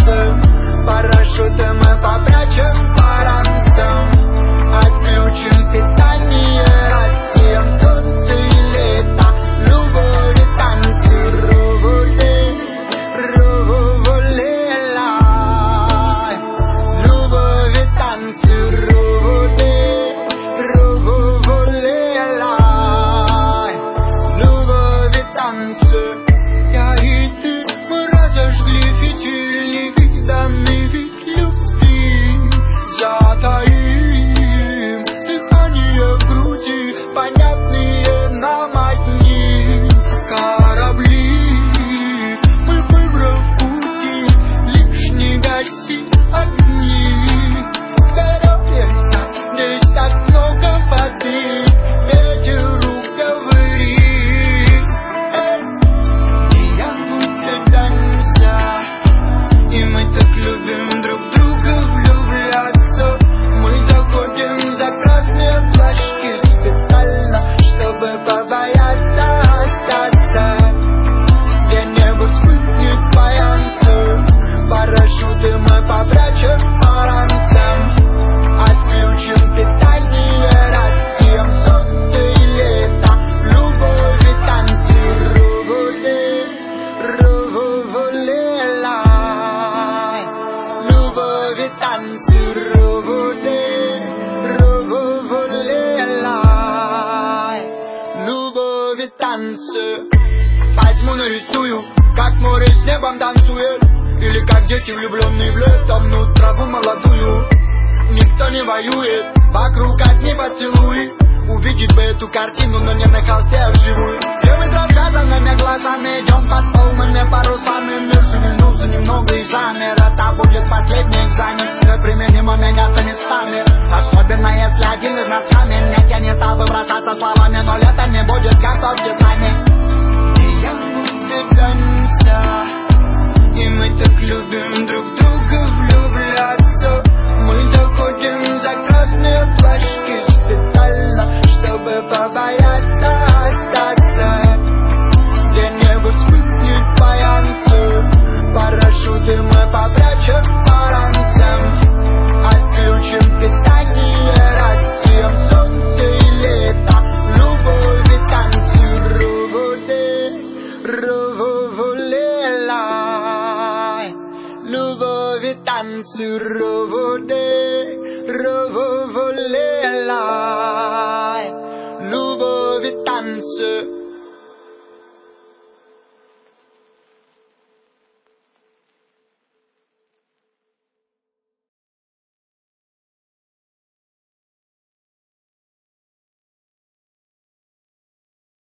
танцы. Парашюты мы попрячем по ранцам, отключим питание рациям. Солнце и лето, любовь и танцы. Руву-воле-лай, любовь и танцы. Руву-воле-лай, любовь и танцы. Я и ты, мы разожгли фитильники, данный вид любви. Затаим дыхание в груди, понятные нам одни корабли. Мы выбрав пути, лишь не гаси огни. Торопимся, здесь так много воды, ветеру говори. И я буду танца, и мы так любим друг друга влюбляться. Мы заходим за красные флажки специально, чтобы побояться остаться. Где небо вспыхнет фаянсы, парашюты мы попрячем по ранцам, отключим питание рациям. Солнце и лето, любовь и танцы. Руву-воле-лай, любовь и танцы. Руву-воле-лай, любовь и танцы. Возьму, нарисую, как море с небом танцует, или как дети влюбленные в летом мнут траву молодую. Никто не воюет, вокруг одни поцелуи. Увидеть бы эту картину, но не на холсте, а вживую. И мы с развязанными глазами идем под полными парусами. Мир шевельнулся немного и замер, это будет последний экзамен. Неприменимо меняться местами, особенно если один из нас камень. Нет, я не стал бы бросаться словами, но лето не будет, готовьте знания. И я буду танца, и мы так любим друг друга влюбляться. Мы заходим за красные флажки специально, чтобы побояться остаться. Где небо вспыхнет фаянсы, парашюты мы попрячем по ранцам, отключим питание рациям. Солнце и лето, любовь и танцы. Руву-воле-лай, любовь и танцы.